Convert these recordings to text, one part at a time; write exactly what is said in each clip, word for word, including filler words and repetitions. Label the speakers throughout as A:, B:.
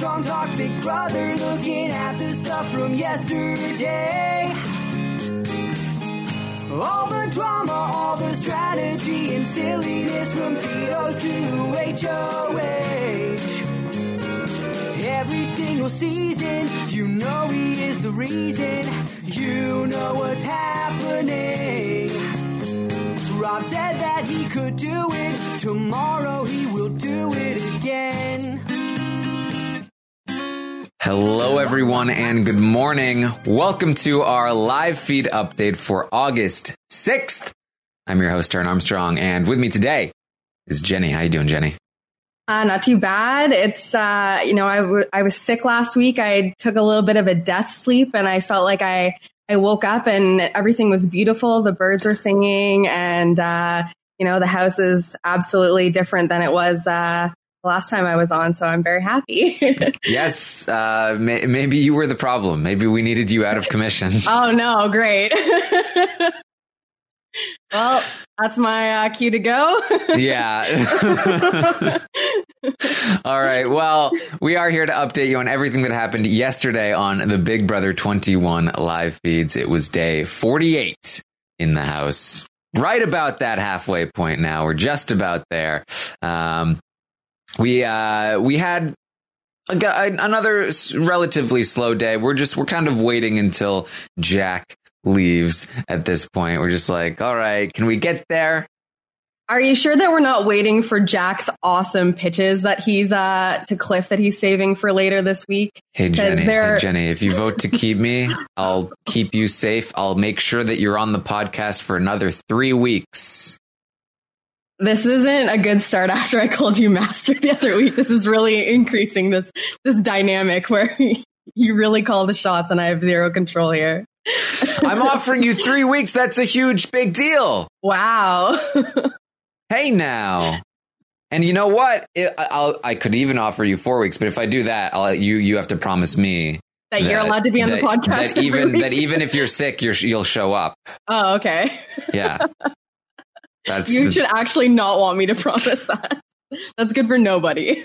A: Armstrong talks Big Brother, looking at the stuff from yesterday. All the drama, all the strategy and silliness from Tito's to H O H. Every single season, you know he is the reason. You know what's happening. Rob said that he could do it. Tomorrow he will do it again.
B: Hello, everyone, and good morning. Welcome to our live feed update for August sixth. I'm your host, Aaron Armstrong, and with me today is Jenny. How you doing, Jenny?
C: Uh, not too bad. It's, uh, you know, I, w- I was sick last week. I took a little bit of a death sleep, and I felt like I, I woke up and everything was beautiful. The birds were singing, and, uh, you know, the house is absolutely different than it was uh, the last time I was on. So I'm very happy.
B: Yes. Uh, may- maybe you were the problem. Maybe we needed you out of commission.
C: Oh, no. Great. Well, that's my uh, cue to go.
B: Yeah. All right. Well, we are here to update you on everything that happened yesterday on the Big Brother twenty-one live feeds. It was day forty-eight in the house. Right about that halfway point now. We're just about there. Um, we uh, we had a, another relatively slow day. We're just we're kind of waiting until Jack leaves at this point. We're just like, all right, can we get there?
C: Are you sure that we're not waiting for Jack's awesome pitches that he's uh to Cliff that he's saving for later this week?
B: Hey Jenny, hey Jenny, if you vote to keep me, I'll keep you safe. I'll make sure that you're on the podcast for another three weeks.
C: This isn't a good start after I called you master the other week. This is really increasing this this dynamic where you really call the shots and I have zero control here.
B: I'm offering you three weeks. That's a huge, big deal.
C: Wow.
B: Hey, now. And you know what? It, I'll, I could even offer you four weeks. But if I do that, I'll, you you have to promise me
C: that, that you're allowed to be on
B: that,
C: the podcast.
B: That even that even if you're sick, you're, you'll show up.
C: Oh, okay.
B: Yeah. That's
C: you
B: the,
C: should actually not want me to promise that. That's good for nobody.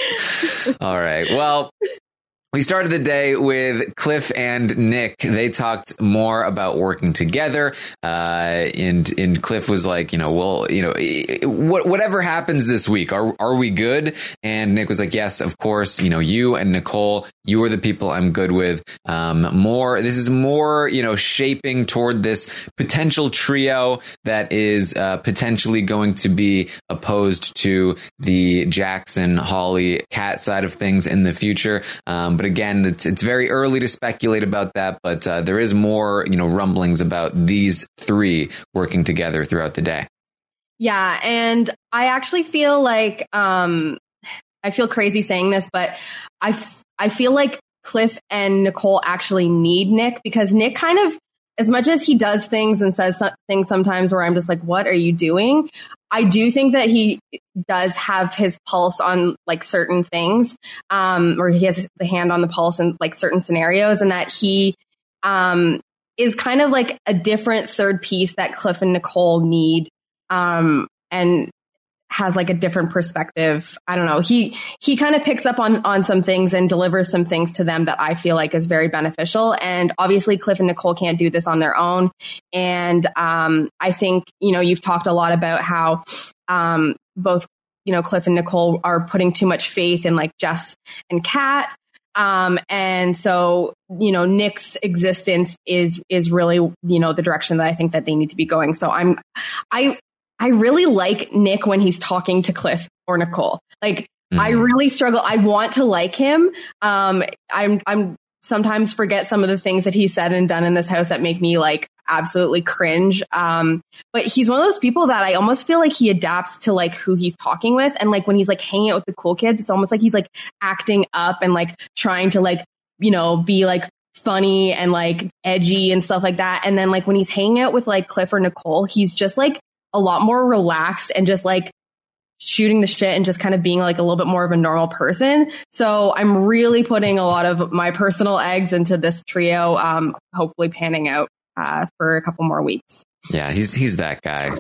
B: All right. Well, we started the day with Cliff and Nick. They talked more about working together. Uh, and, and Cliff was like, you know, well, you know, what, whatever happens this week, are, are we good? And Nick was like, yes, of course. You know, you and Nicole, you are the people I'm good with. Um, more, this is more, you know, shaping toward this potential trio that is, uh, potentially going to be opposed to the Jackson, Holly, Kat side of things in the future. Um, but But again, it's it's very early to speculate about that, but uh, there is more, you know, rumblings about these three working together throughout the day.
C: Yeah, and I actually feel like um, I feel crazy saying this, but I f- I feel like Cliff and Nicole actually need Nick, because Nick kind of, as much as he does things and says some- things sometimes where I'm just like, what are you doing? I do think that he does have his pulse on like certain things, um, or he has the hand on the pulse in like certain scenarios, and that he um, is kind of like a different third piece that Cliff and Nicole need, um, and has like a different perspective. I don't know. He he kind of picks up on on some things and delivers some things to them that I feel like is very beneficial. And obviously, Cliff and Nicole can't do this on their own. And um, I think, you know, you've talked a lot about how um, both, you know, Cliff and Nicole are putting too much faith in like Jess and Kat. Um, and so, you know, Nick's existence is is really, you know, the direction that I think that they need to be going. So I'm I. I really like Nick when he's talking to Cliff or Nicole. Like, mm. I really struggle. I want to like him. Um, I'm, I'm sometimes forget some of the things that he said and done in this house that make me like absolutely cringe. Um, but he's one of those people that I almost feel like he adapts to like who he's talking with. And like when he's like hanging out with the cool kids, it's almost like he's like acting up and like trying to like, you know, be like funny and like edgy and stuff like that. And then like when he's hanging out with like Cliff or Nicole, he's just like a lot more relaxed and just like shooting the shit and just kind of being like a little bit more of a normal person. So I'm really putting a lot of my personal eggs into this trio, um, hopefully panning out uh, for a couple more weeks.
B: Yeah, he's he's that guy.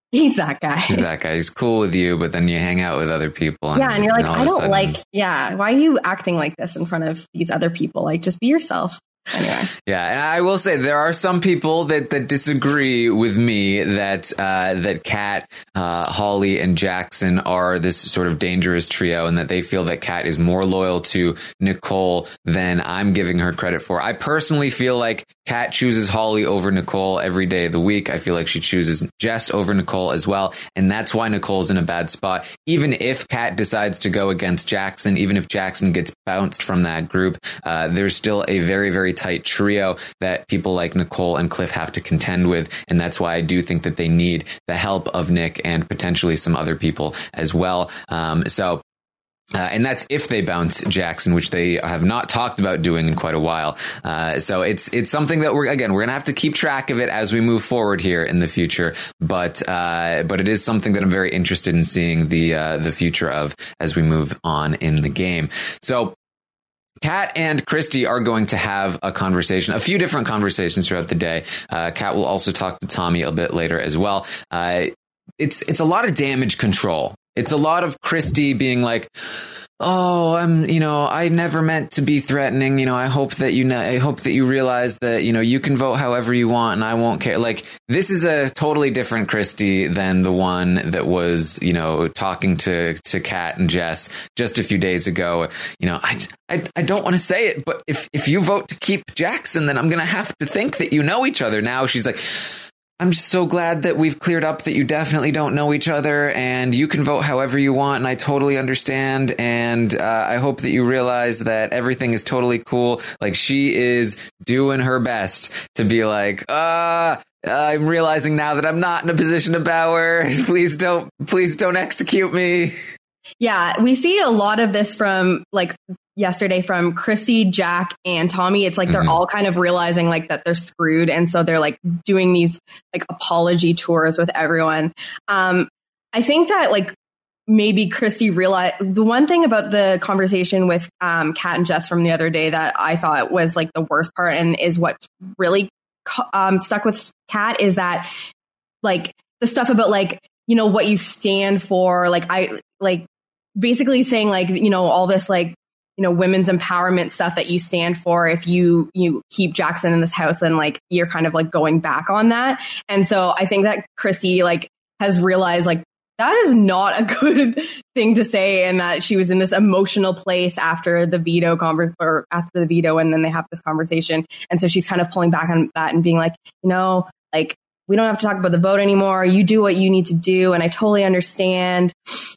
C: He's that guy.
B: He's that guy. He's cool with you, but then you hang out with other people. And,
C: yeah, and you're like,
B: and
C: I don't
B: sudden,
C: like, yeah, why are you acting like this in front of these other people? Like, just be yourself. Anyway.
B: Yeah, and I will say there are some people that, that disagree with me that uh, that Kat, uh, Holly, and Jackson are this sort of dangerous trio, and that they feel that Kat is more loyal to Nicole than I'm giving her credit for. I personally feel like Kat chooses Holly over Nicole every day of the week. I feel like she chooses Jess over Nicole as well, and that's why Nicole's in a bad spot. Even if Kat decides to go against Jackson, even if Jackson gets bounced from that group, uh, there's still a very, very tight trio that people like Nicole and Cliff have to contend with. And that's why I do think that they need the help of Nick and potentially some other people as well. Um, so Uh, and that's if they bounce Jackson, which they have not talked about doing in quite a while. Uh, so it's it's something that we're again we're gonna have to keep track of it as we move forward here in the future. But uh, but it is something that I'm very interested in seeing the uh, the future of as we move on in the game. So Kat and Christy are going to have a conversation, a few different conversations throughout the day. Uh, Kat will also talk to Tommy a bit later as well. Uh, it's it's a lot of damage control. It's a lot of Christy being like, oh, I'm, you know, I never meant to be threatening. You know, I hope that you know, I hope that you realize that, you know, you can vote however you want and I won't care. Like, this is a totally different Christy than the one that was, you know, talking to, to Kat and Jess just a few days ago. You know, I, I, I don't want to say it, but if, if you vote to keep Jackson, then I'm going to have to think that you know each other. Now she's like, I'm just so glad that we've cleared up that you definitely don't know each other and you can vote however you want. And I totally understand. And uh, I hope that you realize that everything is totally cool. Like, she is doing her best to be like, uh, I'm realizing now that I'm not in a position of power. Please don't, please don't execute me.
C: Yeah, we see a lot of this from like yesterday from Chrissy, Jack, and Tommy. It's like they're mm-hmm. all kind of realizing like that they're screwed. And so they're like doing these like apology tours with everyone. Um, I think that like maybe Christy realized the one thing about the conversation with um, Kat and Jess from the other day that I thought was like the worst part and is what really um, stuck with Kat is that like the stuff about like, you know, what you stand for. Like I like basically saying like, you know, all this like, you know, women's empowerment stuff that you stand for. If you, you keep Jackson in this house, then like you're kind of like going back on that. And so I think that Christy like has realized like that is not a good thing to say. And that she was in this emotional place after the veto converse or after the veto. And then they have this conversation. And so she's kind of pulling back on that and being like, you know, like, we don't have to talk about the vote anymore. You do what you need to do. And I totally understand.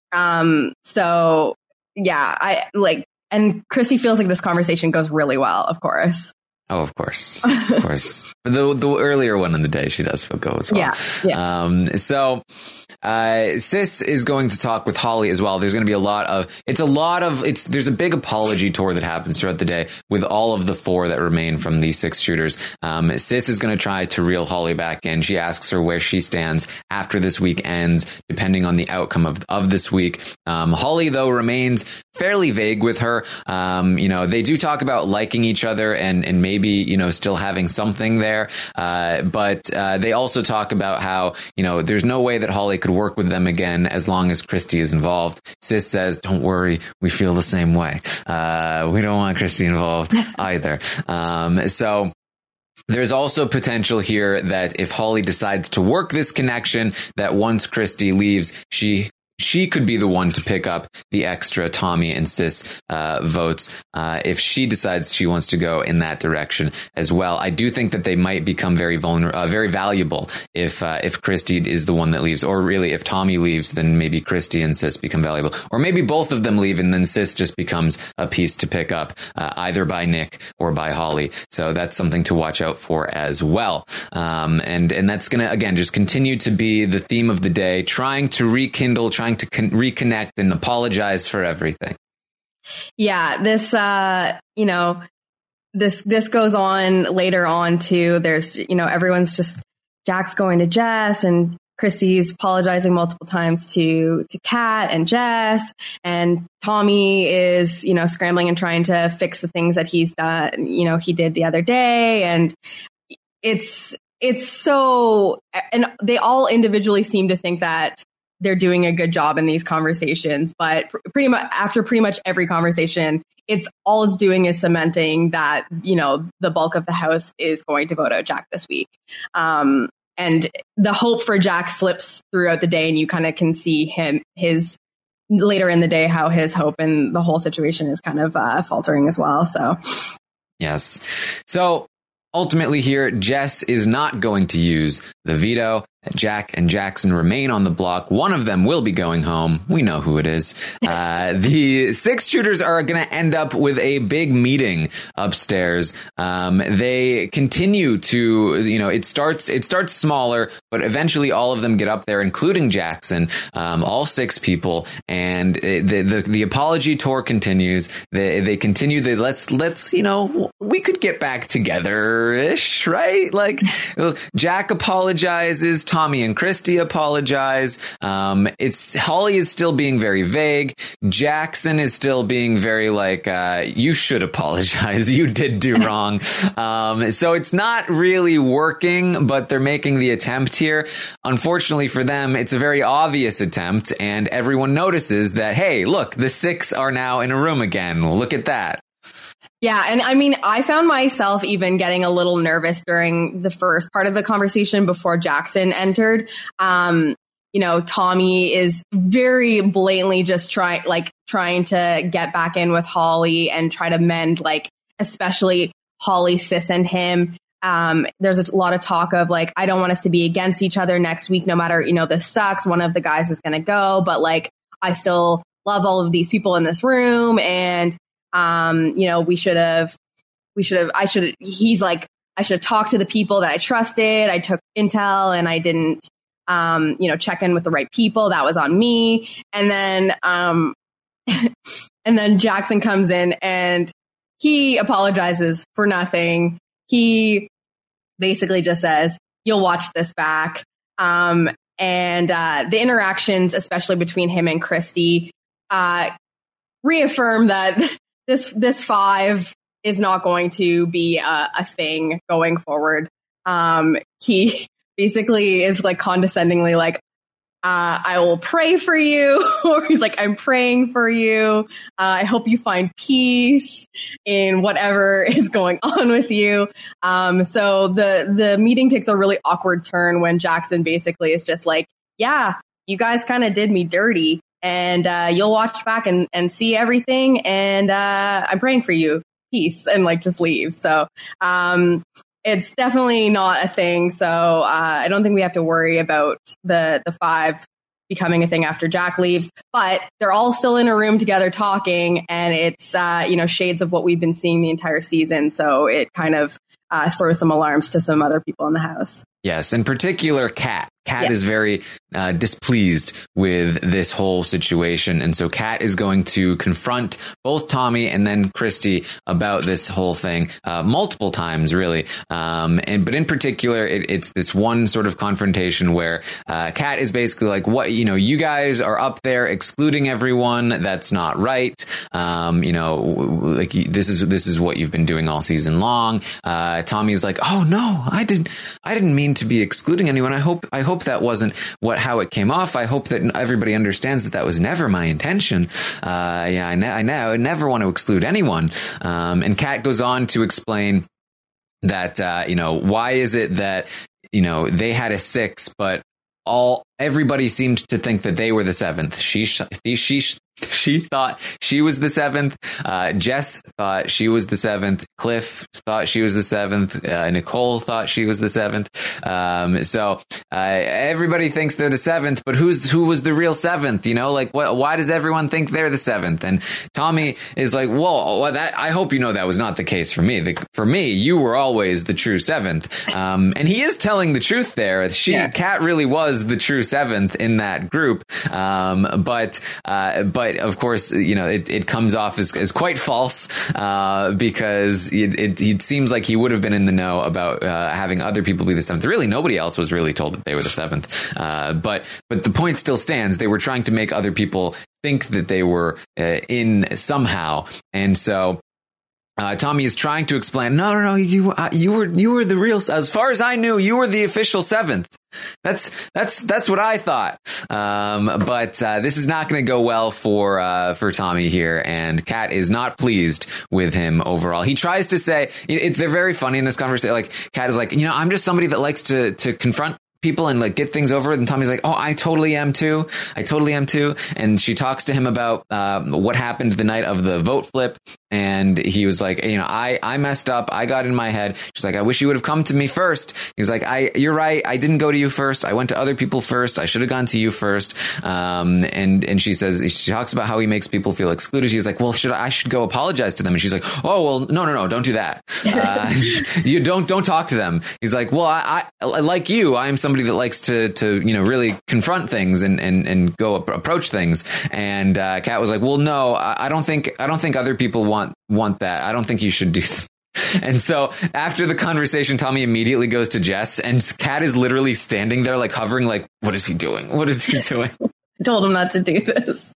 C: Um, so yeah, I like, and Chrissy feels like this conversation goes really well, of course.
B: Oh, of course. Of course. the the earlier one in the day, she does feel go as well.
C: Yeah. yeah.
B: Um, so uh, Sis is going to talk with Holly as well. There's going to be a lot of, it's a lot of, it's, there's a big apology tour that happens throughout the day with all of the four that remain from these six shooters. Um, Sis is going to try to reel Holly back in. She asks her where she stands after this week ends, depending on the outcome of, of this week. Um, Holly, though, remains fairly vague with her. Um, you know, they do talk about liking each other and, and maybe, you know, still having something there. Uh, but uh, they also talk about how, you know, there's no way that Holly could work with them again as long as Christy is involved. Sis says, don't worry, we feel the same way. Uh, we don't want Christy involved either. Um, so there's also potential here that if Holly decides to work this connection, that once Christy leaves, she She could be the one to pick up the extra Tommy and Sis uh, votes uh, if she decides she wants to go in that direction as well. I do think that they might become very vulnerable, uh, very valuable if uh, if Christy is the one that leaves, or really if Tommy leaves, then maybe Christy and Sis become valuable, or maybe both of them leave and then Sis just becomes a piece to pick up uh, either by Nick or by Holly. So that's something to watch out for as well. Um, and and that's going to again just continue to be the theme of the day, trying to rekindle, trying to con- reconnect and apologize for everything.
C: Yeah, this, uh, you know, this, this goes on later on too. There's, you know, everyone's just, Jack's going to Jess and Chrissy's apologizing multiple times to, to Kat and Jess, and Tommy is, you know, scrambling and trying to fix the things that he's done, you know, he did the other day. And it's, it's so, and they all individually seem to think that they're doing a good job in these conversations, but pretty much after pretty much every conversation, it's all it's doing is cementing that, you know, the bulk of the House is going to vote out Jack this week. Um, and the hope for Jack slips throughout the day, and you kind of can see him, his later in the day, how his hope and the whole situation is kind of uh, faltering as well. So,
B: yes. So ultimately here, Jess is not going to use the veto. Jack and Jackson remain on the block. One of them will be going home. We know who it is. Uh, the six shooters are going to end up with a big meeting upstairs. Um, they continue to, you know, it starts, it starts smaller, but eventually all of them get up there, including Jackson, um, all six people. And it, the, the, the apology tour continues. They, they continue the let's, let's, you know, we could get back together ish, right? Like Jack apologizes. Tommy and Christy apologize. Um, it's Holly is still being very vague. Jackson is still being very like, uh, you should apologize. You did do wrong. Um, so it's not really working, but they're making the attempt here. Unfortunately for them, it's a very obvious attempt, and everyone notices that, hey, look, the six are now in a room again. Well, look at that.
C: Yeah. And I mean, I found myself even getting a little nervous during the first part of the conversation before Jackson entered. Um, you know, Tommy is very blatantly just trying, like trying to get back in with Holly and try to mend, like, especially Holly, Sis, and him. Um, there's a lot of talk of like, I don't want us to be against each other next week, no matter, you know, this sucks. One of the guys is going to go, but like, I still love all of these people in this room. And Um, you know, we should have, we should have, I should, he's like, I should have talked to the people that I trusted. I took intel and I didn't, um, you know, check in with the right people. That was on me. And then, um, and then Jackson comes in and he apologizes for nothing. He basically just says, you'll watch this back. Um, and, uh, the interactions, especially between him and Christy, uh, reaffirm that This this five is not going to be a, a thing going forward. Um, he basically is like condescendingly like, uh, I will pray for you. Or he's like, I'm praying for you. Uh, I hope you find peace in whatever is going on with you. Um, so the, the meeting takes a really awkward turn when Jackson basically is just like, yeah, you guys kind of did me dirty. And uh, you'll watch back and, and see everything. And uh, I'm praying for you. Peace. And like just leave. So um, it's definitely not a thing. So uh, I don't think we have to worry about the, the five becoming a thing after Jack leaves. But they're all still in a room together talking. And it's, uh, you know, shades of what we've been seeing the entire season. So it kind of uh, throws some alarms to some other people in the house.
B: Yes, in particular, Kat. Kat
C: yeah.
B: is very uh, displeased with this whole situation. And so Kat is going to confront both Tommy and then Christy about this whole thing uh, multiple times, really. Um, and but in particular, it, it's this one sort of confrontation where uh, Kat is basically like, what, you know, you guys are up there excluding everyone. That's not right. Um, you know, like this is this is what you've been doing all season long. Uh, Tommy's like, oh, no, I didn't I didn't mean to be excluding anyone. I hope I hope that wasn't what how it came off. I hope that everybody understands that that was never my intention. Uh, yeah, I, ne- I know I never want to exclude anyone. Um, and Kat goes on to explain that uh, you know, why is it that, you know, they had a six, but all everybody seemed to think that they were the seventh. She sh- she sh- she thought she was the seventh. Uh, Jess thought she was the seventh. Cliff thought she was the seventh. Uh, Nicole thought she was the seventh. Um, so uh, everybody thinks they're the seventh, but who's who was the real seventh? You know, like what? Why does everyone think they're the seventh? And Tommy is like, "Whoa, well, that I hope you know that was not the case for me. The, for me, you were always the true seventh." Um, and he is telling the truth there. She, yeah. Kat, really was the true seventh in that group. Um, but uh, but of course, you know, it, it comes off as, as quite false uh, because it, it, it seems like he would have been in the know about uh, having other people be the seventh. Really, nobody else was really told that they were the seventh. Uh, but but the point still stands. They were trying to make other people think that they were uh, in somehow. And so Uh, Tommy is trying to explain. No, no, no. You, uh, you were, you were the real. As far as I knew, you were the official seventh. That's that's that's what I thought. Um, but uh, this is not going to go well for uh, for Tommy here, and Kat is not pleased with him overall. He tries to say it, it, they're very funny in this conversation. Like Kat is like, you know, I'm just somebody that likes to to confront people and like get things over. And Tommy's like, oh, I totally am too. I totally am too. And she talks to him about uh, what happened the night of the vote flip. And he was like, you know, I, I messed up. I got in my head. She's like, I wish you would have come to me first. He's like, I, you're right. I didn't go to you first. I went to other people first. I should have gone to you first. Um, and, and she says, she talks about how he makes people feel excluded. He's like, well, should I, I should go apologize to them. And she's like, oh, well, no, no, no, don't do that. Uh, you don't, don't talk to them. He's like, well, I, I like you. I'm somebody that likes to, to, you know, really confront things and, and, and go ap- approach things. And, uh, Kat was like, well, no, I, I don't think, I don't think other people want, want that. I don't think you should do that. And so after the conversation, Tommy immediately goes to Jess, and Kat is literally standing there, like hovering, like, what is he doing? What is he doing?
C: I told him not to do this.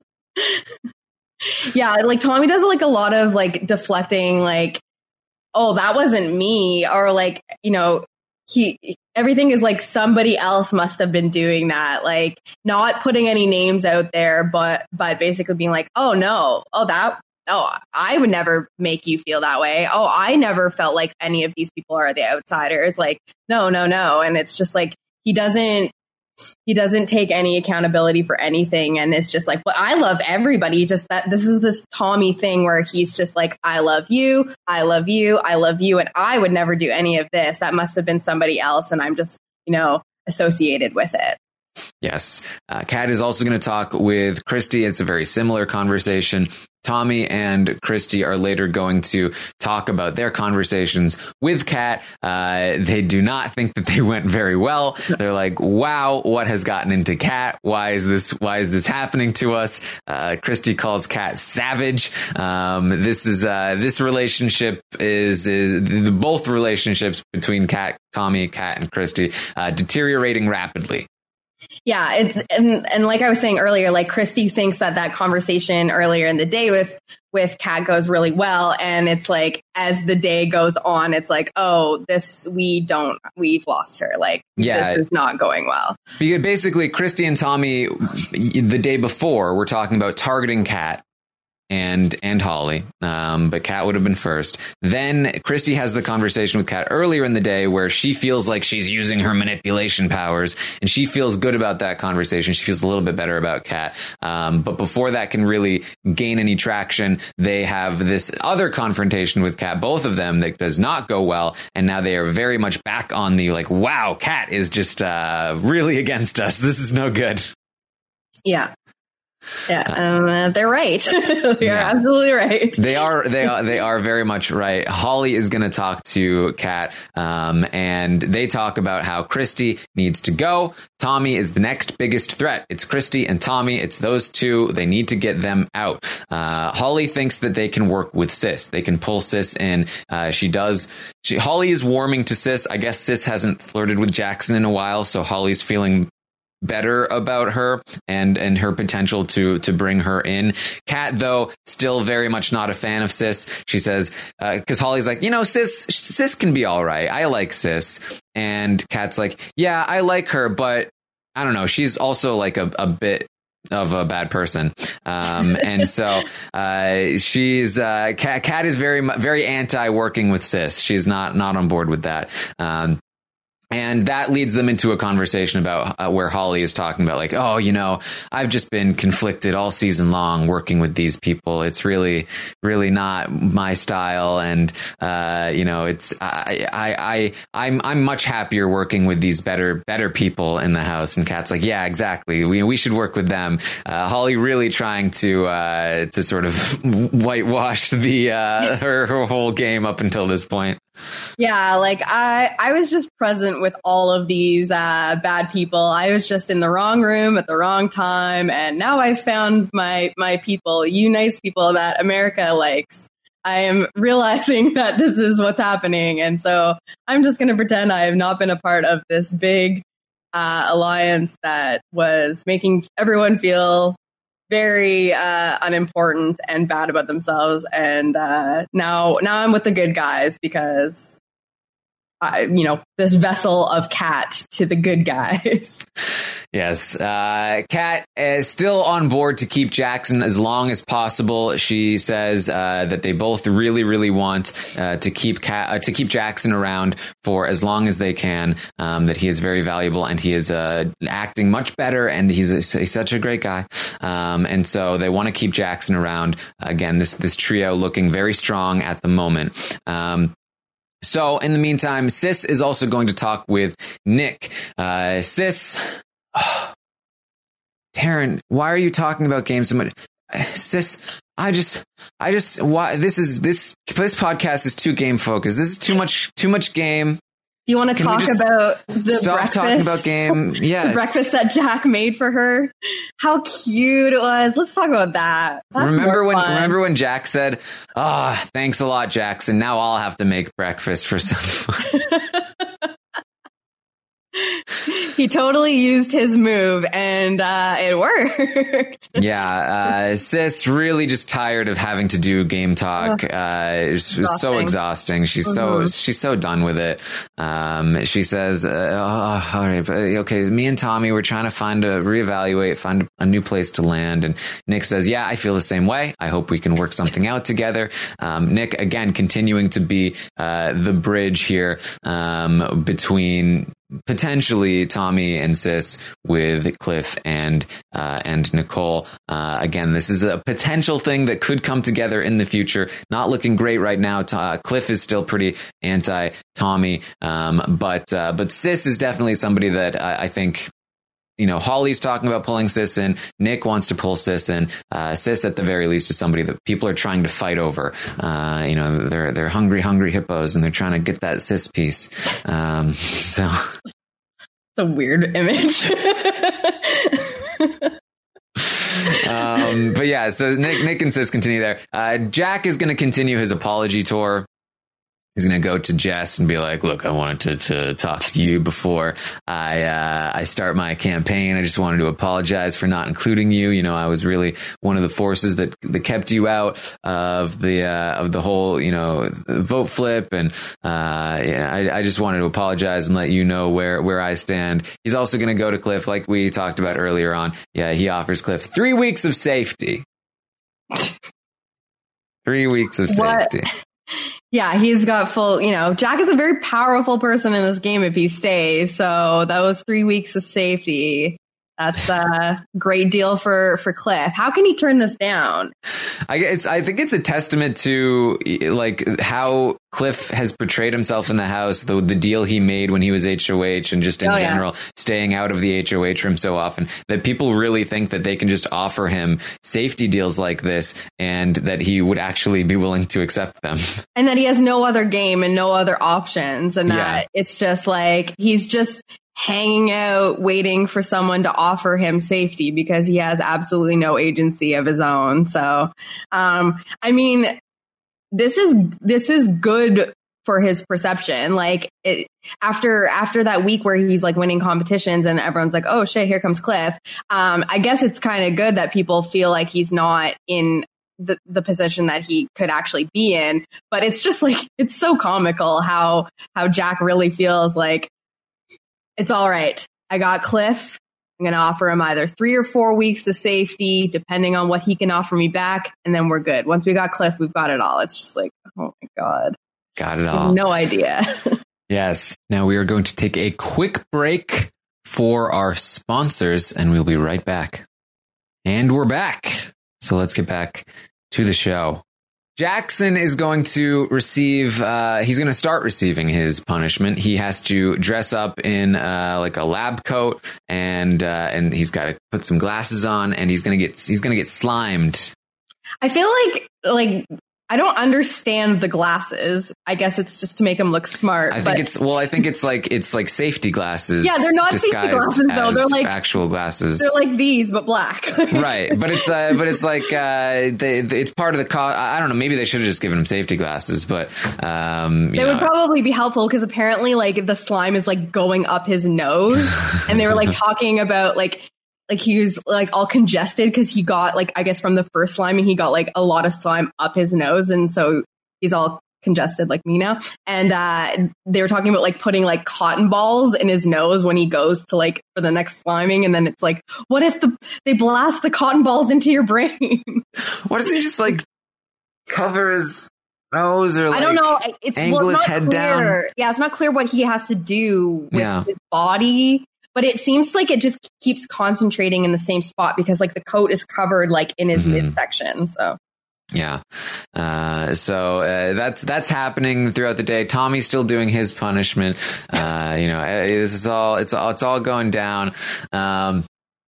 C: Yeah, like Tommy does like a lot of like deflecting, like, oh, that wasn't me. Or like, you know, he, everything is like somebody else must have been doing that. Like not putting any names out there, but, but basically being like, oh no, oh, that, oh, I would never make you feel that way. Oh, I never felt like any of these people are the outsiders. Like, no, no, no. And it's just like, he doesn't, he doesn't take any accountability for anything. And it's just like, well, I love everybody. Just that this is this Tommy thing where he's just like, I love you. I love you. I love you. And I would never do any of this. That must have been somebody else. And I'm just, you know, associated with it.
B: Yes. Uh, Kat is also going to talk with Christy. It's a very similar conversation. Tommy and Christy are later going to talk about their conversations with Kat. Uh, they do not think that they went very well. They're like, wow, what has gotten into Kat? Why is this, why is this happening to us? Uh, Christy calls Kat savage. Um, this is, uh, this relationship is, is the, both relationships between Kat, Tommy, Kat, and Christy, uh, deteriorating rapidly.
C: Yeah. It's, and, and like I was saying earlier, like Christy thinks that that conversation earlier in the day with, with Kat goes really well. And it's like, as the day goes on, it's like, oh, this, we don't, we've lost her. Like, yeah, this is not going well.
B: Because basically Christy and Tommy the day before were talking about targeting Kat and and Holly, um, but Kat would have been first. Then Christy has the conversation with Kat earlier in the day where she feels like she's using her manipulation powers, and she feels good about that conversation. She feels a little bit better about Kat. Um, but before that can really gain any traction, they have this other confrontation with Kat, both of them, that does not go well. And now they are very much back on the like, wow, Kat is just uh, really against us. This is no good.
C: Yeah. Yeah, um, uh, they're right. You're yeah. absolutely right.
B: They are. They are. They are very much right. Holly is going to talk to Kat, um, and they talk about how Christy needs to go. Tommy is the next biggest threat. It's Christy and Tommy. It's those two. They need to get them out. Uh, Holly thinks that they can work with Sis. They can pull Sis in. Uh, she does. She, Holly is warming to Sis. I guess Sis hasn't flirted with Jackson in a while, so Holly's feeling better about her and and her potential to to bring her in. Kat, though, still very much not a fan of Sis. She says, because uh, Holly's like, you know, Sis Sis can be all right. I like Sis. And Kat's like, yeah, I like her, but I don't know. She's also like a, a bit of a bad person. Um, and so uh, she's uh, Kat, Kat is very, very anti working with Sis. She's not not on board with that. Um, And that leads them into a conversation about uh, where Holly is talking about like, oh, you know, I've just been conflicted all season long working with these people. It's really, really not my style. And, uh, you know, it's I, I, I, I'm I'm much happier working with these better, better people in the house. And Kat's like, yeah, exactly. We we should work with them. Uh, Holly really trying to uh, to sort of whitewash the uh, her her whole game up until this point.
C: Yeah, like I, I was just present with all of these uh, bad people. I was just in the wrong room at the wrong time, and now I found my my people, you nice people that America likes. I am realizing that this is what's happening, and so I'm just going to pretend I have not been a part of this big uh, alliance that was making everyone feel very uh, unimportant and bad about themselves. And uh, now, now I'm with the good guys because I, you know, this vessel of Kat to the good guys.
B: Yes. Uh, Kat is still on board to keep Jackson as long as possible. She says uh, that they both really, really want uh, to keep Kat, uh, to keep Jackson around for as long as they can. Um, that he is very valuable and he is uh, acting much better, and he's, a, he's such a great guy. Um, and so they want to keep Jackson around. Again, this this trio looking very strong at the moment. Um, so in the meantime, Sis is also going to talk with Nick. Uh, Sis. Oh, Taryn, why are you talking about games so much? Sis, I just, I just, why this is this this podcast is too game focused. This is too much, too much game.
C: Do you want to Can talk about the
B: stop
C: breakfast?
B: talking about game? Yeah,
C: the breakfast that Jack made for her. How cute it was. Let's talk about that. That's
B: remember when?
C: fun.
B: Remember when Jack said, "Ah, oh, thanks a lot, Jackson. Now I'll have to make breakfast for someone."
C: He totally used his move, and uh, it worked.
B: Yeah, uh, Sis really just tired of having to do game talk. Uh, it's, it's so exhausting. She's mm-hmm. so she's so done with it. Um, she says, uh, oh, "All right, okay, me and Tommy, we're trying to find a reevaluate, find a new place to land." And Nick says, "Yeah, I feel the same way. I hope we can work something out together." Um, Nick again continuing to be uh, the bridge here um, between potentially Tommy and Sis with Cliff and uh, and Nicole. Uh, again, this is a potential thing that could come together in the future. Not looking great right now. Uh, Cliff is still pretty anti Tommy, um, but uh, but Sis is definitely somebody that I, I think. You know, Holly's talking about pulling Sis in. Nick wants to pull Sis in. Uh, Sis, at the very least, is somebody that people are trying to fight over. Uh, you know, they're they're hungry, hungry hippos, and they're trying to get that Sis piece. Um, so,
C: it's a weird image.
B: um, but yeah, so Nick, Nick and Sis continue there. Uh, Jack is going to continue his apology tour. He's going to go to Jess and be like, "Look, I wanted to, to talk to you before I uh, I start my campaign. I just wanted to apologize for not including you. You know, I was really one of the forces that that kept you out of the uh, of the whole, you know, vote flip. And uh, yeah, I, I just wanted to apologize and let you know where where I stand." He's also going to go to Cliff, like we talked about earlier on. Yeah, he offers Cliff three weeks of safety. Three weeks of safety.
C: What? Yeah, he's got full, you know, Jack is a very powerful person in this game if he stays. So that was three weeks of safety. That's a great deal for, for Cliff. How can he turn this down?
B: I, it's, I think it's a testament to like how Cliff has portrayed himself in the house, the, the deal he made when he was H O H, and just in oh, general, yeah. staying out of the H O H room so often, that people really think that they can just offer him safety deals like this and that he would actually be willing to accept them.
C: And that he has no other game and no other options. And that
B: yeah.
C: it's just like, he's just hanging out, waiting for someone to offer him safety because he has absolutely no agency of his own. So, um, I mean, this is, this is good for his perception. Like it, after, after that week where he's like winning competitions and everyone's like, "Oh shit, here comes Cliff." Um, I guess it's kind of good that people feel like he's not in the, the position that he could actually be in, but it's just like, it's so comical how, how Jack really feels like, it's all right. I got Cliff. I'm going to offer him either three or four weeks of safety, depending on what he can offer me back. And then we're good. Once we got Cliff, we've got it all. It's just like, oh my God.
B: Got it all.
C: No idea.
B: Yes. Now we are going to take a quick break for our sponsors, and we'll be right back. And we're back. So let's get back to the show. Jackson is going to receive, uh, he's going to start receiving his punishment. He has to dress up in, uh, like a lab coat, and, uh, and he's got to put some glasses on, and he's going to get, he's going to get slimed.
C: I feel like, like, I don't understand the glasses. I guess it's just to make him look smart.
B: I
C: but
B: think it's, well, I think it's like, it's like safety glasses.
C: Yeah, they're not safety glasses though. They're like
B: actual glasses.
C: They're like these, but black.
B: Right. But it's, uh, but it's like, uh, they, it's part of the cost. I don't know. Maybe they should have just given him safety glasses, but, um, you
C: they
B: know.
C: would probably be helpful because apparently like the slime is like going up his nose and they were like talking about like, like he was like all congested because he got like, I guess from the first sliming, he got like a lot of slime up his nose. And so he's all congested like me now. And uh, they were talking about like putting like cotton balls in his nose when he goes to like for the next sliming. And then it's like, what if the they blast the cotton balls into your brain?
B: What does he just like cover his nose or like
C: I don't know. It's,
B: angle
C: well, it's
B: his
C: not
B: head
C: clear.
B: down?
C: Yeah, it's not clear what he has to do with
B: Yeah.
C: his body. But it seems like it just keeps concentrating in the same spot because like the coat is covered like in his
B: Mhm.
C: midsection. So
B: Yeah. Uh, so uh, that's that's happening throughout the day. Tommy's still doing his punishment. Uh, you know, uh, this is all it's all it's all going down. Um,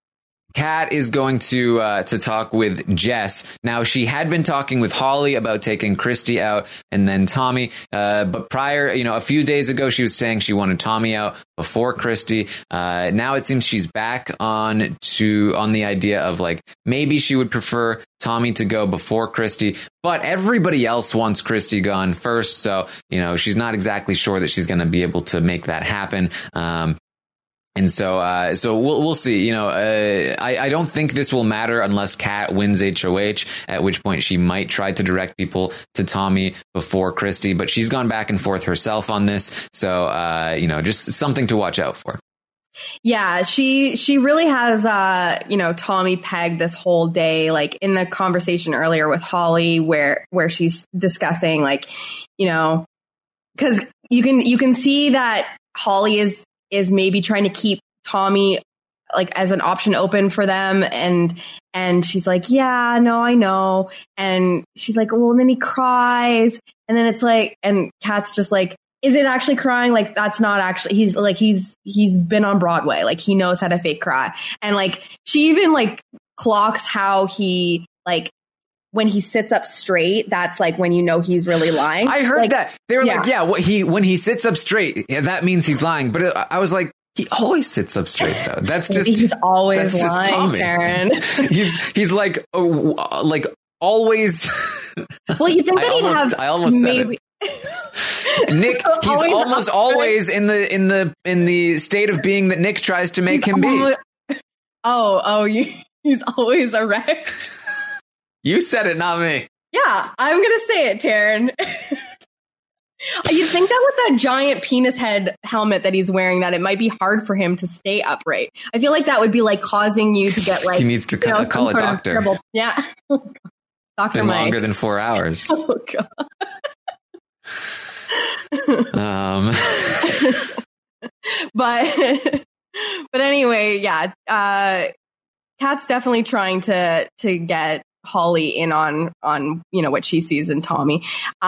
B: Kat is going to uh, to talk with Jess. Now, she had been talking with Holly about taking Christy out and then Tommy. Uh, but prior, you know, a few days ago, she was saying she wanted Tommy out before Christy. Uh, now it seems she's back on to on the idea of like maybe she would prefer Tommy to go before Christy, but everybody else wants Christy gone first. So, you know, she's not exactly sure that she's going to be able to make that happen. Um, And so, uh, so we'll, we'll see, you know, uh, I, I don't think this will matter unless Kat wins H O H, at which point she might try to direct people to Tommy before Christy, but she's gone back and forth herself on this. So, uh, you know, just something to watch out for.
C: yeah, she she really has uh, you know, Tommy pegged this whole day, like in the conversation earlier with Holly, where where she's discussing like, you know, because you can you can see that Holly is is maybe trying to keep Tommy like as an option open for them. And, and she's like, yeah, no, I know. And she's like, well, and then he cries. And then it's like, and Kat's just like, is it actually crying? Like, that's not actually, he's like, he's, he's been on Broadway. Like he knows how to fake cry. And like, she even like clocks how he like, when he sits up straight, that's like when you know he's really lying.
B: I heard
C: like,
B: that. They were
C: yeah.
B: like, yeah, what he when he sits up straight, yeah, that means he's lying. But it, I was like, he always sits up straight though. That's just
C: he's always
B: that's
C: lying,
B: just Tommy.
C: Karen.
B: he's he's like oh, like always.
C: Well, you think that
B: I
C: he'd
B: almost,
C: have
B: I almost
C: maybe.
B: said it. Nick, he's
C: Always
B: almost
C: up,
B: always in the in the in the state of being that Nick tries to make him be.
C: Oh, oh, you, he's always erect.
B: You said it, not me.
C: Yeah, I'm gonna say it, Taryn. You'd think that with that giant penis head helmet that he's wearing, that it might be hard for him to stay upright. I feel like that would be like causing you to get like
B: He needs to
C: you know,
B: call a
C: some sort of
B: doctor.
C: trouble. Yeah,
B: It's
C: Doctor
B: been
C: Mike.
B: longer than four hours.
C: Oh god.
B: Um,
C: but but anyway, yeah. Uh, Kat's definitely trying to to get Holly in on on you know what she sees in Tommy,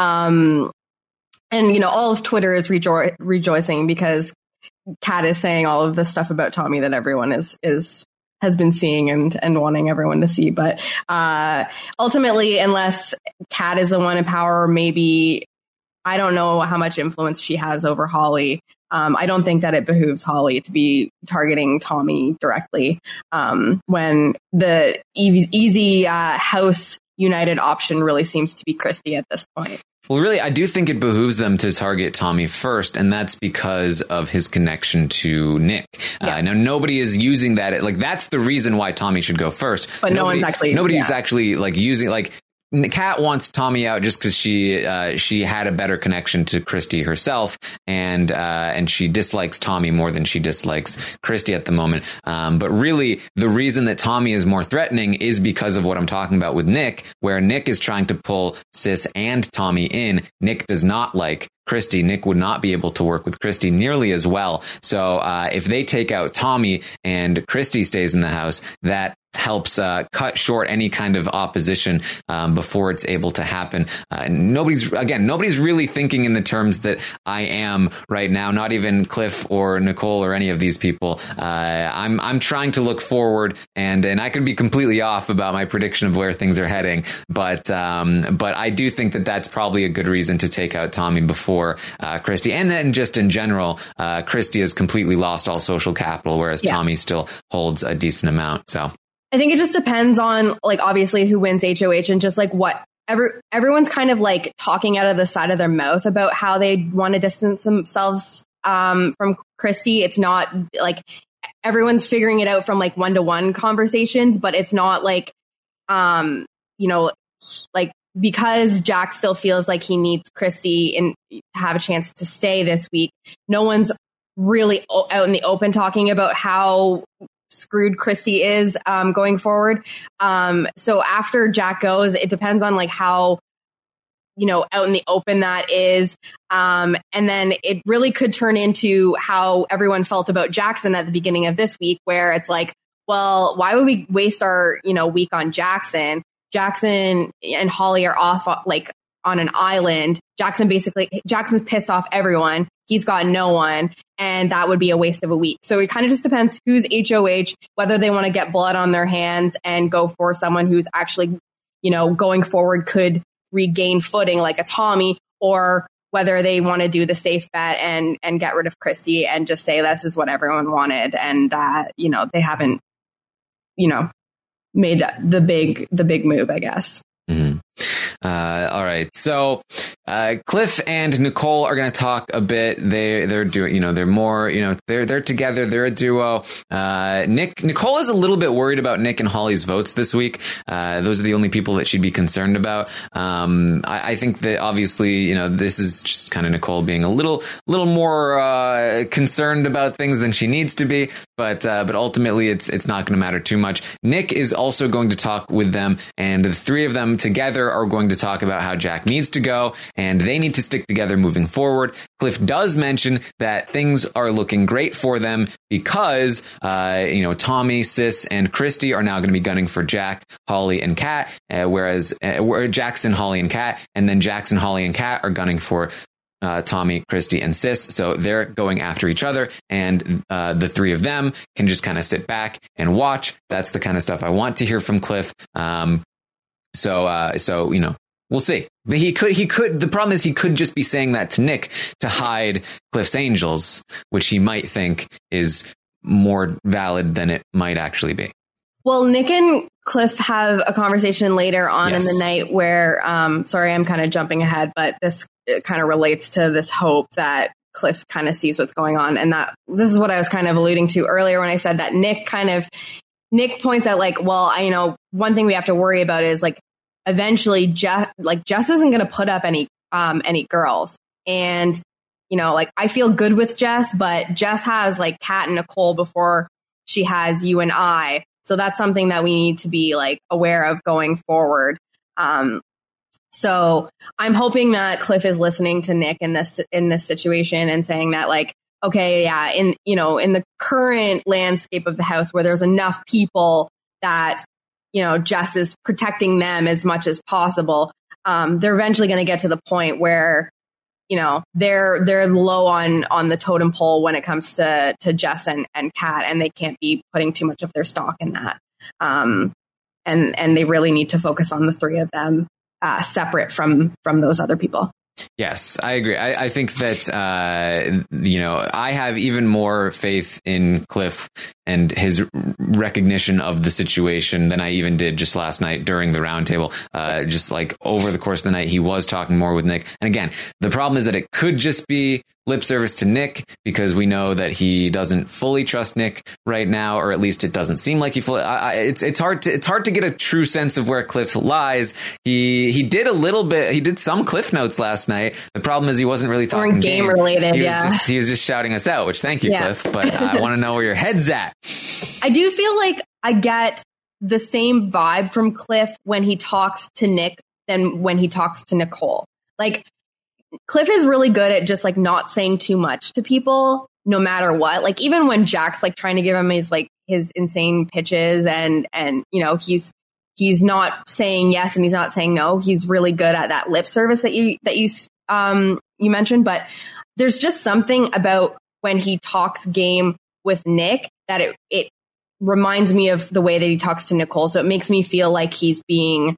C: um, and you know all of Twitter is rejo- rejoicing because Kat is saying all of this stuff about Tommy that everyone is is has been seeing and and wanting everyone to see. But uh, ultimately, unless Kat is the one in power, maybe I don't know how much influence she has over Holly. Um, I don't think that it behooves Holly to be targeting Tommy directly um, when the easy, easy uh, House United option really seems to be Christy at this point.
B: Well, really, I do think it behooves them to target Tommy first, and that's because of his connection to Nick.
C: Yeah.
B: Uh, now, nobody is using that. Like, that's the reason why Tommy should go first.
C: But no
B: nobody,
C: one's actually-
B: Nobody's
C: yeah.
B: actually, like, using, like, Kat wants Tommy out just because she uh, she had a better connection to Christy herself, and uh, and she dislikes Tommy more than she dislikes Christy at the moment. Um, but really, the reason that Tommy is more threatening is because of what I'm talking about with Nick, where Nick is trying to pull Sis and Tommy in. Nick does not like Christy. Nick would not be able to work with Christy nearly as well. So uh, if they take out Tommy and Christy stays in the house, that helps uh, cut short any kind of opposition um, before it's able to happen. Uh, nobody's, again, nobody's really thinking in the terms that I am right now, not even Cliff or Nicole or any of these people. Uh, I'm I'm trying to look forward, and and I could be completely off about my prediction of where things are heading, but um, but I do think that that's probably a good reason to take out Tommy before uh, Christy. And then just in general, uh, Christy has completely lost all social capital, whereas
C: Yeah.
B: Tommy still holds a decent amount. So
C: I think it just depends on, like, obviously who wins H O H and just like what every, everyone's kind of like talking out of the side of their mouth about how they want to distance themselves um, from Christy. It's not like everyone's figuring it out from like one to one conversations, but it's not like, um, you know, like because Jack still feels like he needs Christy and to have a chance to stay this week. No one's really out in the open talking about how screwed Christy is um, going forward. Um, so after Jack goes, it depends on like how, you know, out in the open that is. Um, and then it really could turn into how everyone felt about Jackson at the beginning of this week, where it's like, well, why would we waste our, you know, week on Jackson? Jackson and Holly are off like on an island. Jackson basically, Jackson's pissed off everyone. He's got no one. And that would be a waste of a week. So it kind of just depends who's H O H, whether they want to get blood on their hands and go for someone who's actually, you know, going forward could regain footing like a Tommy, or whether they want to do the safe bet and, and get rid of Christy and just say, this is what everyone wanted. And, uh, you know, they haven't, you know, made the big, the big move, I guess.
B: Mm-hmm. Uh, all right. So, uh, Cliff and Nicole are going to talk a bit. They, they're doing, you know, they're more, you know, they're, they're together. They're a duo. Uh, Nick, Nicole is a little bit worried about Nick and Holly's votes this week. Uh, those are the only people that she'd be concerned about. Um, I, I think that obviously, you know, this is just kind of Nicole being a little, little more, uh, concerned about things than she needs to be. But, uh, but ultimately it's, it's not going to matter too much. Nick is also going to talk with them, and the three of them together are going to talk about how Jack needs to go and they need to stick together moving forward. Cliff does mention that things are looking great for them because, uh, you know, Tommy, Sis, and Christy are now going to be gunning for Jack, Holly, and Kat, uh, whereas uh, where Jackson, Holly, and Kat, and then Jackson, Holly, and Kat are gunning for Uh, Tommy, Christy, and Sis. So they're going after each other, and uh, the three of them can just kind of sit back and watch. That's the kind of stuff I want to hear from Cliff. Um, so, uh, so you know, we'll see. But he could, he could. The problem is he could just be saying that to Nick to hide Cliff's angels, which he might think is more valid than it might actually be.
C: Well, Nick and Cliff have a conversation later on yes. in the night where, um, sorry, I'm kind of jumping ahead, but this kind of relates to this hope that Cliff kind of sees what's going on. And that this is what I was kind of alluding to earlier when I said that Nick kind of, Nick points out like, well, I, you know, one thing we have to worry about is like, eventually Jess, like Jess isn't going to put up any, um, any girls. And, you know, like I feel good with Jess, but Jess has like Kat and Nicole before she has you and I. So that's something that we need to be like aware of going forward. Um, so I'm hoping that Cliff is listening to Nick in this, in this situation and saying that like, okay, yeah, in, you know, in the current landscape of the house where there's enough people that, you know, Jess is protecting them as much as possible. Um, they're eventually going to get to the point where, you know, they're, they're low on, on the totem pole when it comes to, to Jess and, and Kat, and they can't be putting too much of their stock in that. Um, and, and they really need to focus on the three of them, uh, separate from, from those other people.
B: Yes, I agree. I, I think that, uh, you know, I have even more faith in Cliff and his recognition of the situation than I even did just last night during the roundtable. Uh, just like over the course of the night, he was talking more with Nick. And again, the problem is that it could just be lip service to Nick because we know that he doesn't fully trust Nick right now, or at least it doesn't seem like he fully. I, I, it's it's hard to it's hard to get a true sense of where Cliff lies. He he did a little bit. He did some Cliff notes last night. The problem is he wasn't really talking
C: or game, game related.
B: He
C: yeah,
B: was just, he was just shouting us out. Which thank you, yeah. Cliff. But uh, I want to know where your head's at.
C: I do feel like I get the same vibe from Cliff when he talks to Nick than when he talks to Nicole. Like, Cliff is really good at just like not saying too much to people, no matter what. Like even when Jack's like trying to give him his like his insane pitches and and you know he's he's not saying yes and he's not saying no. He's really good at that lip service that you that you um you mentioned. But there's just something about when he talks game with Nick that it it reminds me of the way that he talks to Nicole. So it makes me feel like he's being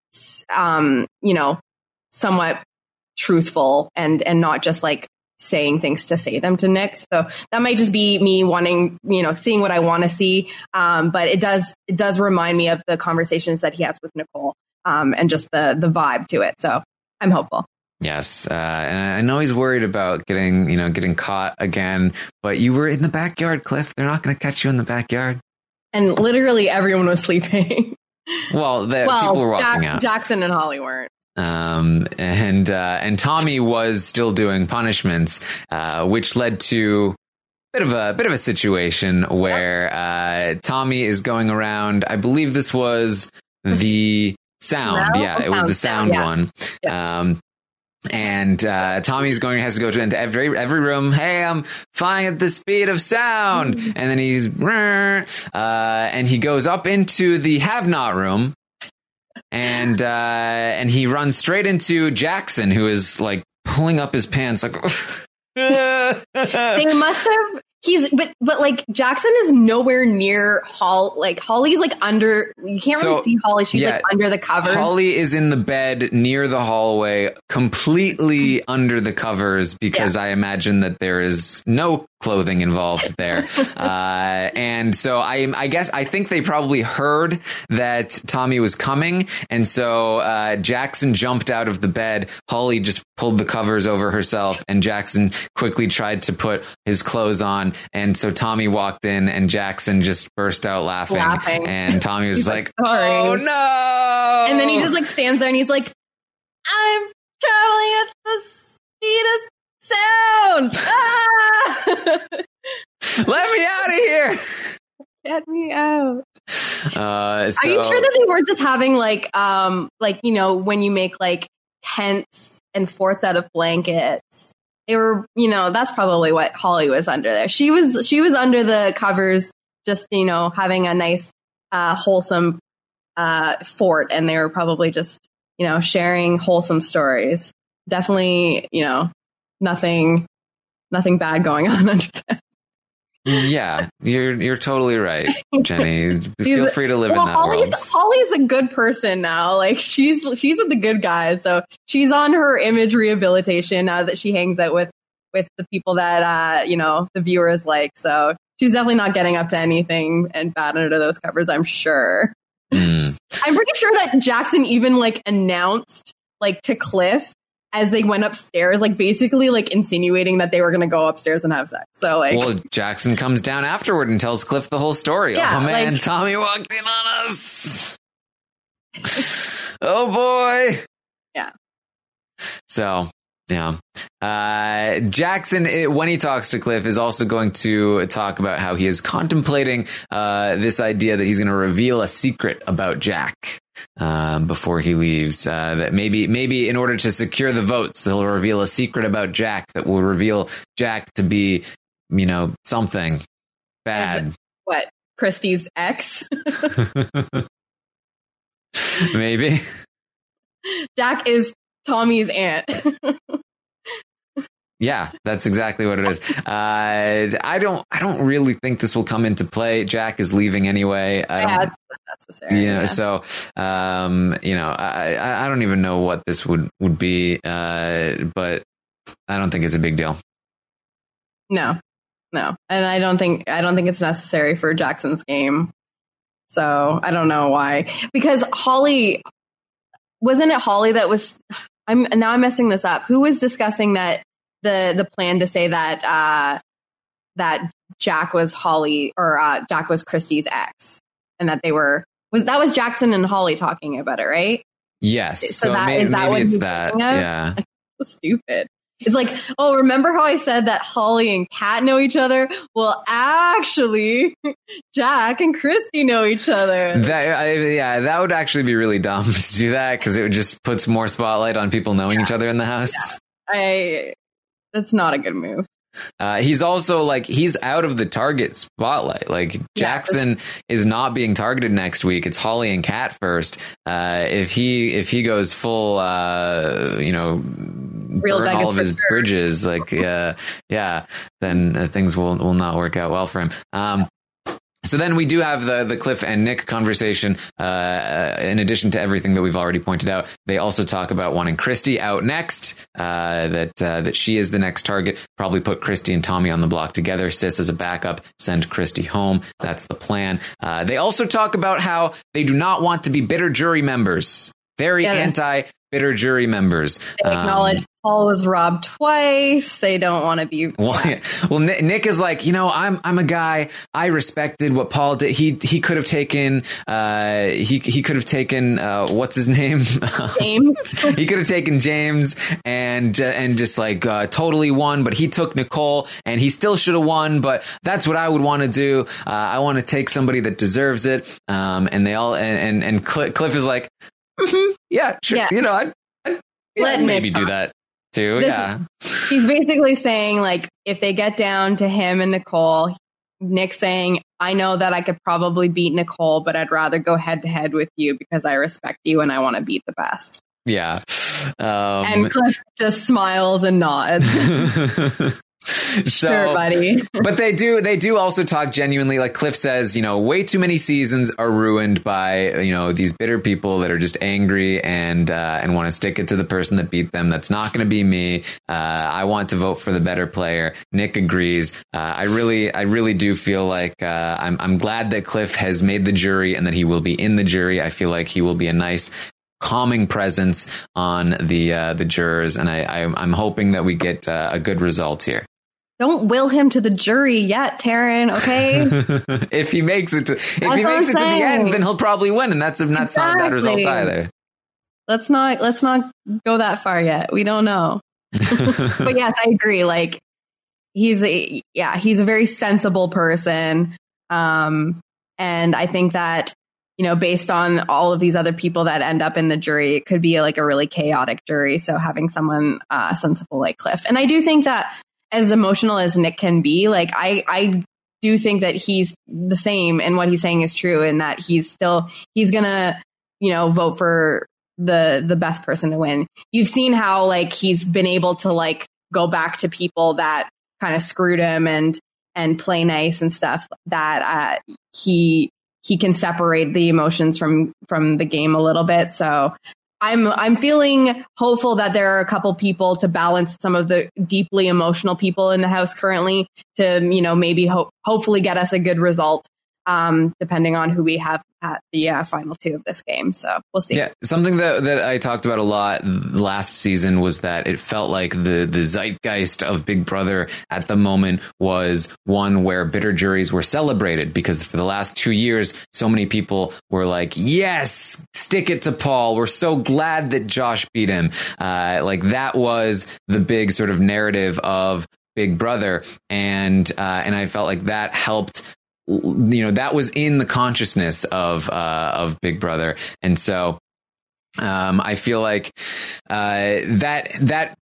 C: um you know somewhat truthful and and not just like saying things to say them to Nick. So that might just be me wanting, you know, seeing what I want to see. Um, but it does it does remind me of the conversations that he has with Nicole um, and just the the vibe to it. So I'm hopeful.
B: Yes, uh, and I know he's worried about getting, you know, getting caught again. But you were in the backyard, Cliff. They're not going to catch you in the backyard.
C: And literally everyone was sleeping.
B: Well, the
C: well,
B: people were walking
C: Jack-
B: out.
C: Jackson and Holly weren't.
B: Um, and uh, and Tommy was still doing punishments, uh, which led to bit of a bit of a situation where uh, Tommy is going around. I believe this was the sound.
C: Smell?
B: Yeah, it was
C: Sound,
B: the sound
C: sound, yeah.
B: one.
C: Yeah.
B: Um, and uh, Tommy's going has to go to into every every room. Hey, I'm flying at the speed of sound. And then he's uh, and he goes up into the have not room. And uh, and he runs straight into Jackson, who is like pulling up his pants like
C: They must have. He's but but like Jackson is nowhere near Hall. Like Holly's like under. You can't
B: So,
C: really see Holly. She's
B: yeah,
C: like under the covers.
B: Holly is in the bed near the hallway, completely under the covers, because
C: Yeah.
B: I imagine that there is no clothing involved there. uh, and so I, I guess I think they probably heard that Tommy was coming, and so uh, Jackson jumped out of the bed. Holly just pulled the covers over herself, and Jackson quickly tried to put his clothes on. And so Tommy walked in, and Jackson just burst out laughing.
C: Laughing.
B: And Tommy was
C: He's
B: like,
C: like, "Sorry."
B: "Oh no!"
C: And then he just like stands there and he's like, "I'm traveling at the speed of sound. Ah!
B: "Let me out of here!"
C: Get me out."
B: Uh, so,
C: Are you sure that they weren't just having like, um, like you know, when you make like tents and forts out of blankets? They were, you know, that's probably what Holly was under there. She was, she was under the covers, just, you know, having a nice, uh, wholesome, uh, fort. And they were probably just, you know, sharing wholesome stories. Definitely, you know, nothing, nothing bad going on under that.
B: Yeah, you're you're totally right, Jenny. Feel
C: She's-
B: free to live
C: well,
B: in that
C: Holly's,
B: world.
C: Holly's a good person now. Like she's she's with the good guys, so she's on her image rehabilitation now that she hangs out with with the people that uh you know the viewers like. So she's definitely not getting up to anything and bad under those covers. I'm sure.
B: Mm.
C: I'm pretty sure that Jackson even like announced like to Cliff as they went upstairs, like basically like insinuating that they were going to go upstairs and have sex. So like,
B: Well, Jackson comes down afterward and tells Cliff the whole story.
C: Yeah,
B: Oh man,
C: like-
B: Tommy walked in on us. Oh boy.
C: Yeah.
B: So, yeah. Uh, Jackson, it, when he talks to Cliff, is also going to talk about how he is contemplating uh, this idea that he's going to reveal a secret about Jack um, before he leaves. Uh, that maybe, maybe in order to secure the votes, he'll reveal a secret about Jack that will reveal Jack to be, you know, something bad.
C: what? Christie's ex?
B: Maybe.
C: Jack is Tommy's aunt.
B: Yeah, that's exactly what it is. Uh, I don't, I don't really think this will come into play. Jack is leaving anyway. I
C: Yeah,
B: don't,
C: it's not necessary.
B: you know,
C: yeah.
B: so, um, you know, I, I I don't even know what this would, would be. Uh, but I don't think it's a big deal.
C: No, no, and I don't think I don't think it's necessary for Jackson's game. So I don't know why. Because Holly, wasn't it Holly that was? I'm now I'm messing this up. Who was discussing that the the plan to say that uh, that Jack was Holly or uh, Jack was Christie's ex, and that they were was that was Jackson and Holly talking about it, right?
B: Yes.
C: So
B: So,
C: that-
B: may,
C: is that what
B: maybe it's
C: he's
B: that.
C: thinking of?
B: Yeah.
C: So stupid. It's like, oh, remember how I said that Holly and Kat know each other? Well, actually, Jack and Christy know each other.
B: That, I, yeah, that would actually be really dumb to do that because it would just puts more spotlight on people knowing each other in the house.
C: I. That's not a good move.
B: Uh, he's also like, he's out of the target spotlight. Like Jackson is not being targeted next week. It's Holly and Kat first. Uh, if he, if he goes full, uh, you know,
C: Real
B: burn
C: Vegas
B: all of his
C: for sure.
B: bridges, like, uh, yeah, then uh, things will, will not work out well for him. Um, So then we do have the the Cliff and Nick conversation. Uh, in addition to everything that we've already pointed out, they also talk about wanting Christy out next. Uh, that uh, that she is the next target. Probably put Christy and Tommy on the block together. Sis as a backup. Send Christy home. That's the plan. Uh, they also talk about how they do not want to be bitter jury members. Very
C: Yeah.
B: anti bitter jury members.
C: They acknowledge
B: Um,
C: Paul was robbed twice. They don't want to be.
B: Well, yeah. well, Nick, Nick is like, you know, I'm I'm a guy. I respected what Paul did. He he could have taken. Uh, he he could have taken. Uh, what's his name?
C: James.
B: He could have taken James and uh, and just like uh, totally won. But he took Nicole, and he still should have won. But that's what I would want to do. Uh, I want to take somebody that deserves it. Um, and they all and and, and Cliff, Cliff is like, mm-hmm, yeah, sure.
C: Yeah.
B: You know, I'd, I'd, yeah,
C: Let
B: I'd maybe
C: Nick
B: do
C: talk.
B: that too.
C: This-
B: yeah.
C: He's basically saying, like, if they get down to him and Nicole, Nick's saying, I know that I could probably beat Nicole, but I'd rather go head to head with you because I respect you and I want to beat the best.
B: Yeah. Um,
C: And Cliff just smiles and nods.
B: so,
C: Sure, buddy.
B: but they do, they do also talk genuinely. Like Cliff says, you know, way too many seasons are ruined by, you know, these bitter people that are just angry and, uh, and want to stick it to the person that beat them. That's not going to be me. Uh, I want to vote for the better player. Nick agrees. Uh, I really, I really do feel like, uh, I'm, I'm glad that Cliff has made the jury and that he will be in the jury. I feel like he will be a nice, calming presence on the uh, the jurors, and I, I I'm hoping that we get uh, a good result here.
C: Don't will him to the jury yet, Taryn. Okay.
B: If he makes it to if
C: That's
B: he
C: what
B: makes
C: I'm
B: it to the
C: saying.
B: end, then he'll probably win, and that's that's not a bad result
C: Exactly.
B: either.
C: let's not let's not go that far yet. We don't know. But yes, I agree. Like he's a yeah, he's a very sensible person. Um, and I think that, you know, based on all of these other people that end up in the jury, it could be like a really chaotic jury. So having someone uh, sensible like Cliff, and I do think that as emotional as Nick can be, like I, I do think that he's the same, and what he's saying is true, and that he's still he's gonna, you know, vote for the the best person to win. You've seen how like he's been able to like go back to people that kind of screwed him and and play nice and stuff. That uh, he. he can separate the emotions from from the game a little bit. So I'm I'm feeling hopeful that there are a couple people to balance some of the deeply emotional people in the house currently to, you know, maybe hope hopefully get us a good result, um, depending on who we have at the uh, final two of this game. So we'll see.
B: Yeah, something that that I talked about a lot last season was that it felt like the the zeitgeist of Big Brother at the moment was one where bitter juries were celebrated, because for the last two years, so many people were like, yes, stick it to Paul. We're so glad that Josh beat him. Uh, like that was the big sort of narrative of Big Brother. And uh, and I felt like that helped. You know, that was in the consciousness of uh, of Big Brother, and so um, I feel like uh, that that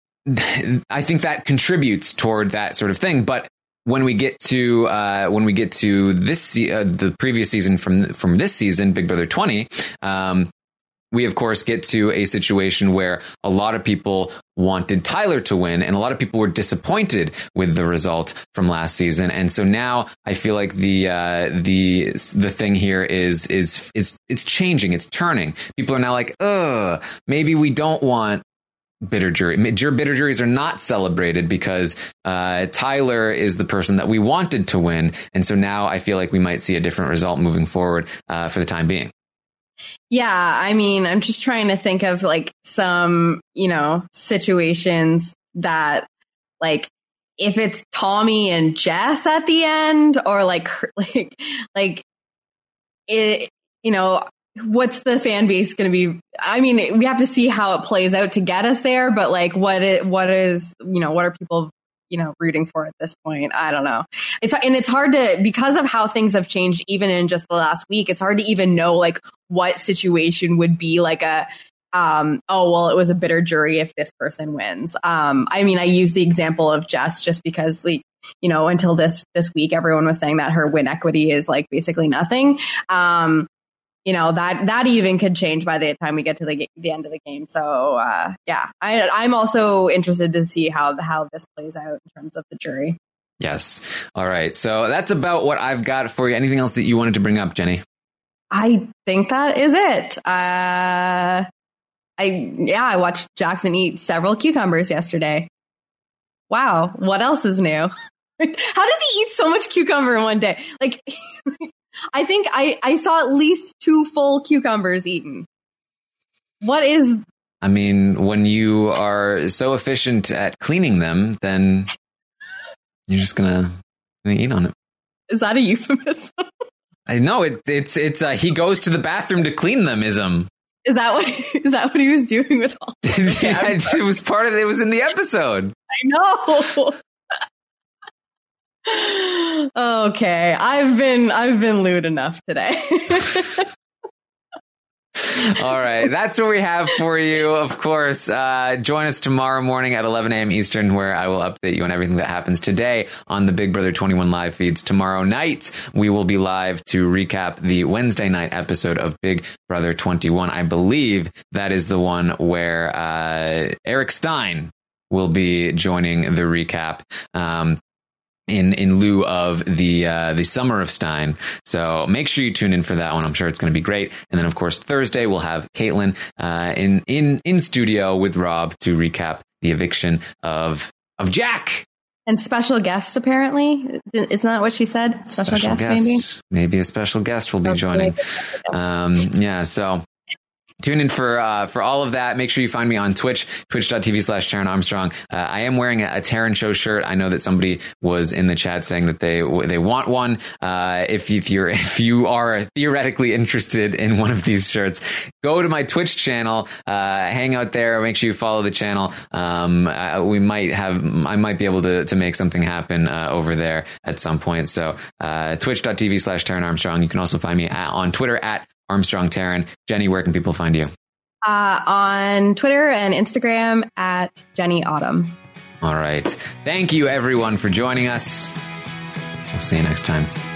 B: I think that contributes toward that sort of thing. But when we get to uh, when we get to this se- uh, the previous season from from this season, Big Brother twenty. Um, we, of course, get to a situation where a lot of people wanted Tyler to win, and a lot of people were disappointed with the result from last season. And so now I feel like the uh, the the thing here is is is it's changing. It's turning. People are now like, ugh, maybe we don't want bitter jury. Bitter juries are not celebrated because uh, Tyler is the person that we wanted to win. And so now I feel like we might see a different result moving forward uh, for the time being.
C: Yeah, I mean, I'm just trying to think of like some, you know, situations that like if it's Tommy and Jess at the end, or like like like it, you know, what's the fan base going to be? I mean, we have to see how it plays out to get us there, but like what it what is, you know, what are people, you know, rooting for at this point? I don't know. It's and it's hard to, because of how things have changed even in just the last week, it's hard to even know like what situation would be like a um oh well, it was a bitter jury if this person wins. Um I mean, I use the example of Jess just because like, you know, until this this week everyone was saying that her win equity is like basically nothing. Um You know, that that even could change by the time we get to the the end of the game. So, uh, yeah, I, I'm also interested to see how how this plays out in terms of the jury.
B: Yes. All right. So that's about what I've got for you. Anything else that you wanted to bring up, Jenny?
C: I think that is it. Uh, I yeah, I watched Jackson eat several cucumbers yesterday. Wow, what else is new? How does he eat so much cucumber in one day? Like. I think I, I saw at least two full cucumbers eaten. What is
B: I mean, when you are so efficient at cleaning them, then you're just gonna, gonna eat on it.
C: Is that a euphemism?
B: I know it. It's it's. Uh, he goes to the bathroom to clean them. Ism.
C: Is that what? Is that what he was doing with all?
B: Yeah, it was part of it. It was in the episode.
C: I know. Okay, I've been I've been lewd enough today.
B: All right, that's what we have for you. Of course, uh, join us tomorrow morning at eleven a.m. Eastern, where I will update you on everything that happens today on the Big Brother twenty-one live feeds. Tomorrow night, we will be live to recap the Wednesday night episode of Big Brother twenty-one. I believe that is the one where uh, Eric Stein will be joining the recap. Um, in in lieu of the uh, the Summer of Stein. So make sure you tune in for that one. I'm sure it's going to be great. And then, of course, Thursday, we'll have Caitlin uh, in, in, in studio with Rob to recap the eviction of of Jack.
C: And special guest, apparently. Isn't that what she said? Special,
B: special
C: guest,
B: guest, maybe? Maybe a special guest will be
C: okay.
B: joining. Um, yeah, so... Tune in for uh, for all of that. Make sure you find me on Twitch, twitch.tv slash Taran Armstrong. Uh, I am wearing a, a Taran Show shirt. I know that somebody was in the chat saying that they they want one. Uh, if if you're if you are theoretically interested in one of these shirts, go to my Twitch channel, uh, hang out there. Make sure you follow the channel. Um, uh, we might have I might be able to to make something happen uh, over there at some point. So uh, twitch.tv slash Taran Armstrong. You can also find me at, on Twitter at Armstrong Taran. Jenny, where can people find you?
C: Uh, on Twitter and Instagram at Jenny Autumn.
B: All right. Thank you, everyone, for joining us. We'll see you next time.